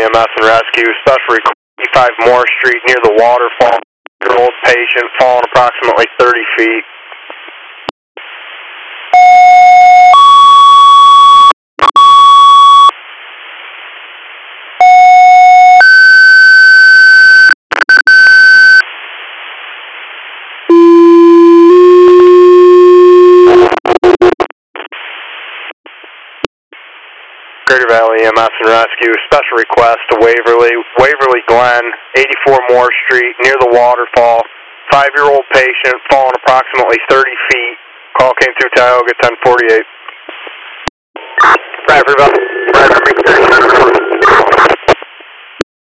EMS and Rescue, special request 55 Moore Street near the waterfall. Your old patient falling approximately 30 feet. Greater Valley EMS and Rescue, special request to Waverly Glen, 84 Moore Street, near the waterfall. 5-year-old patient falling approximately 30 feet. Call came through Tioga 1048. Right, everybody.